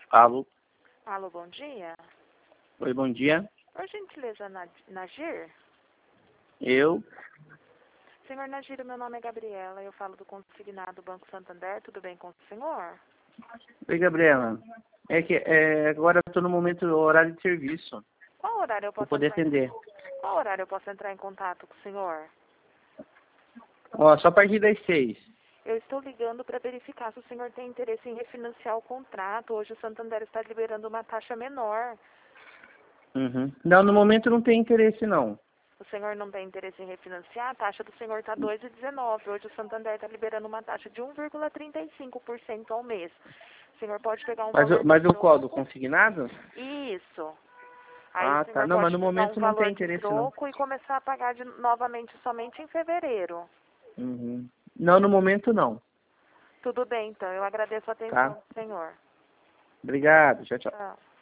Alô? Alô, bom dia. Oi, bom dia. Por gentileza, Nagir? Eu? Senhor Nagir, meu nome é Gabriela, eu falo do consignado Banco Santander, tudo bem com o senhor? Oi, Gabriela. Agora eu estou no momento do horário de serviço. Qual horário eu Vou posso poder entrar atender. Qual horário eu posso entrar em contato com o senhor? Ó, só a partir das 6. Eu estou ligando para verificar se o senhor tem interesse em refinanciar o contrato. Hoje o Santander está liberando uma taxa menor. Uhum. Não, no momento não tem interesse, não. O senhor não tem interesse em refinanciar? A taxa do senhor está 2,19. Hoje o Santander está liberando uma taxa de 1,35% ao mês. O senhor pode pegar um valor Mas de o qual? Do troco? consignado? Isso. Aí o Ah, tá. senhor Não, mas pode no pegar um momento não tem valor de interesse, não. troco e começar a pagar novamente somente em fevereiro. Uhum. Não, no momento não. Tudo bem, então. Eu agradeço a Tá? atenção do senhor. Obrigado. Tchau, tchau. Tchau.